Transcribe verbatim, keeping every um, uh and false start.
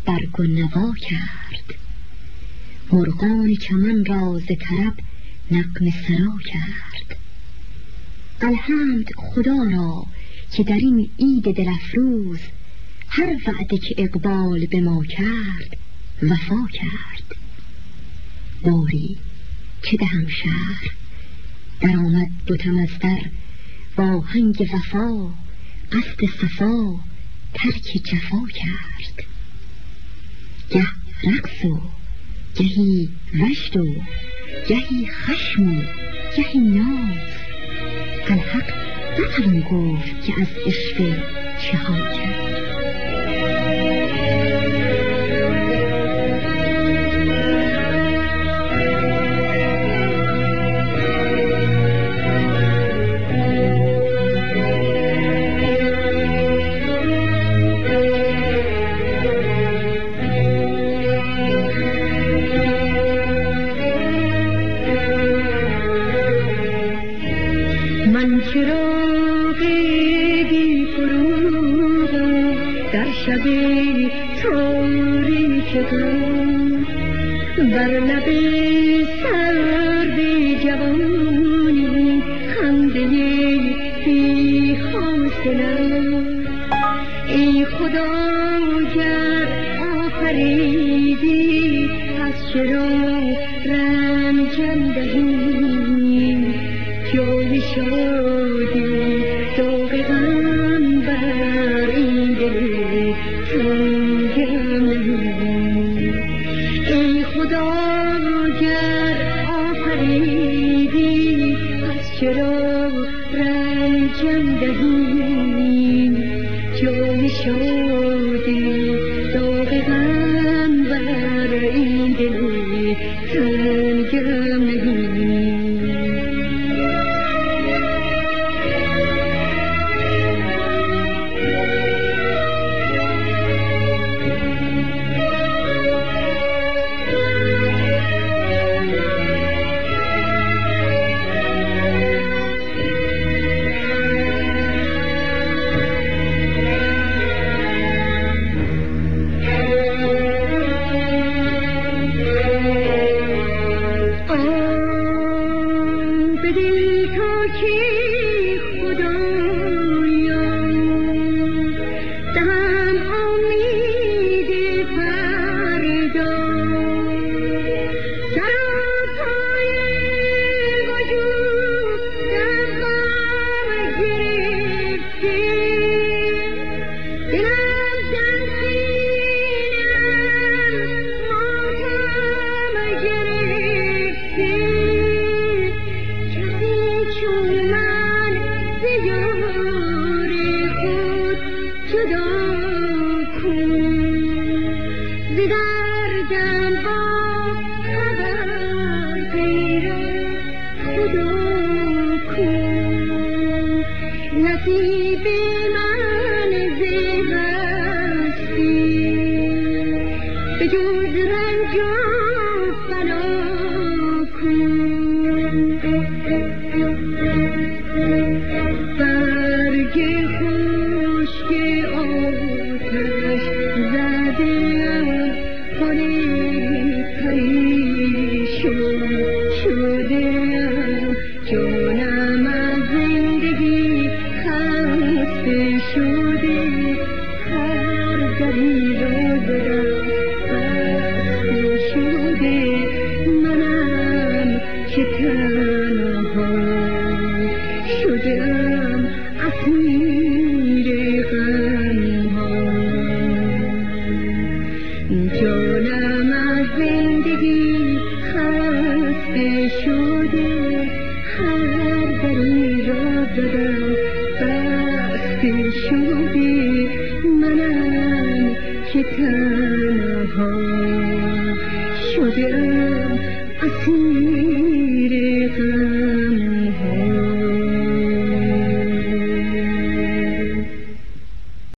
برگ و نوا کرد. مرغان چمن را ز طرب نغمه سرا کرد. الحمد خدا را که در این عید دل افروز هر وعده که اقبال به ما کرد وفا کرد. باری که دهم شهر در آمد دوتم از در، با هنگ وفا قصد صفا ترک جفا کرد. گه رقص و گهی وجد و گهی خشم و گهی ناز، الحق نتوان گفت که از عشق چه ها کرد. شبی تاریک غم بر لب سردی جوانی خنده بی حاصلم. ای خدا گر آفریدی از چرا رنجم دهی، جای شادی داغ غم بر این دل ای خدا گر آفریدی از چرا رنجم دهی، جای شادی داغ غم بر این دل تنگم نهی. شده